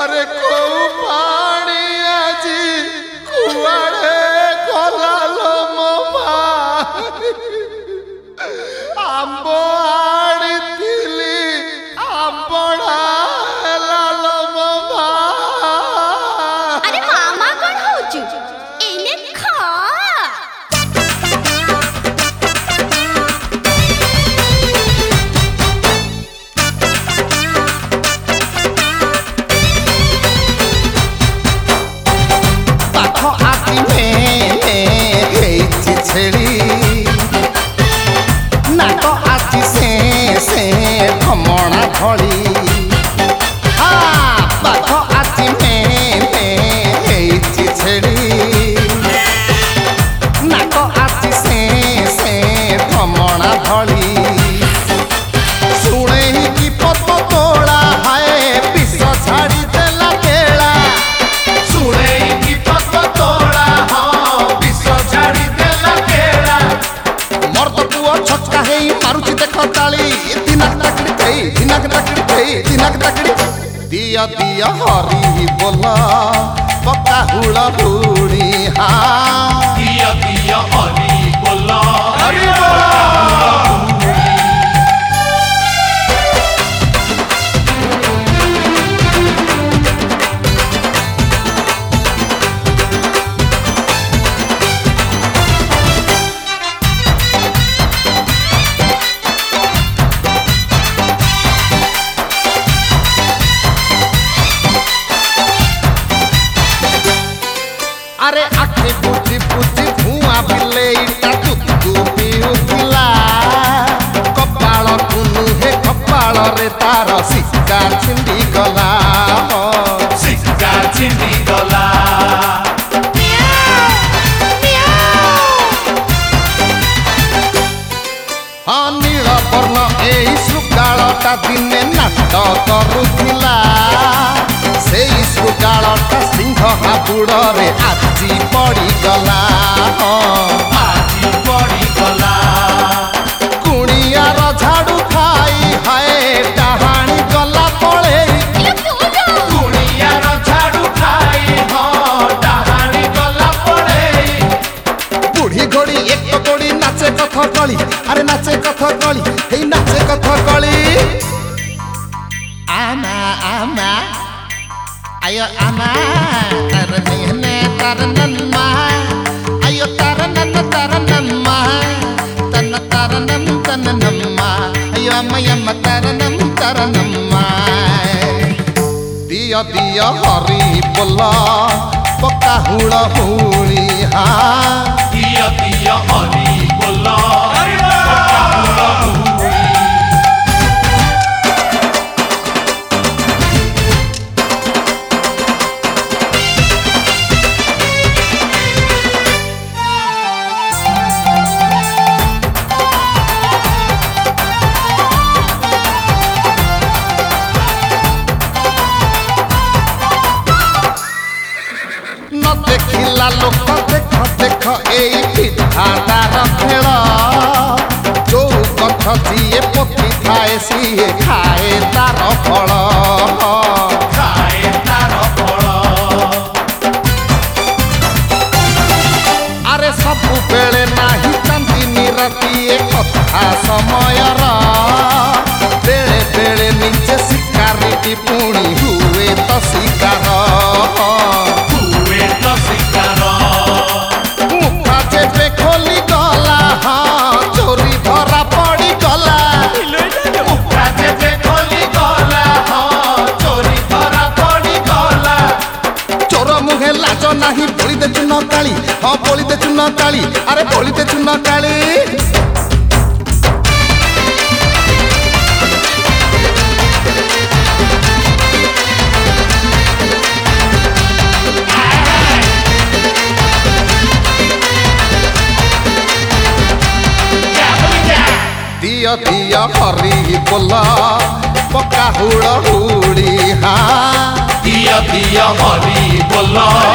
अरे को पानी आजी कुआड़े गला लो मो भाई आंबो आड़िथिली आंबड़ा हेला लो मो भाई अरे मामा कौन होचु एने खा छेड़ी नाक आची से भमणा भली बाघ आची छेड़ी नाक आची से भमणा भली शुणे कि पत तोड़ा हाय विष छाड़ी देला केला शुणे कि पत तोड़ा हाँ विष छाड़ी छक्का है मारुची देख ताली दिनक तकड़ी दिया दिया हरी बोला पक्का हुड़ा हुड़ी हाँ दिया दिया हरी बोला हरी बोला अरे आखे बुझी बुझी धुआं बिले इटा तुतु पिउथिला कपाळ कुनु हे कपाळ रे तार सिक्का छिंडी गला सिक्का छिंडी गला हाँ नील वर्ण एई शृगालटा दिने नाट करुथिला सेई शृगालटा सिंह हाबुड़े आजी पड़ी गला आजी पड़ी गला कुणियार झाड़ू खाई हाय डहाणी गला पड़े कुणियार झाड़ू खाई हाँ डहाणी गला पड़े बुढ़ी घोड़ी एक गोड़ी नाचे कथा कली अरे नाचे कथा कली हे नाचे कथा कली आमा आमा ayo ama taranene taranan ma ayo taranan ma taranam ma ayo ama yama taranam ma diya diya hari bola paka hula huli ha दिया दिया हरी बोला पक्का हुड़ा हुड़ी देखिला लोक देख देख एई विधातार खेल जो कथ जिए पति खाए सीए खाए तार फल खाए तार फल अरे सबु बेले नाही चांदिनी राती कथा समयर बेले बेले निजे शिकारी पुणी हुए तो शिकार खोली गला हाँ चोरी धरा पड़ी गला खोली गला हाँ चोरी धरा पड़ी गला चोर मुहे लाज नहीं बोली दे चुन काली हाँ बोली दे चुन काली अरे बोली दे चुन काली दिया दिया हरी बोला पक्का हुड़ा हुड़ी हाँ दिया दिया हरी बोला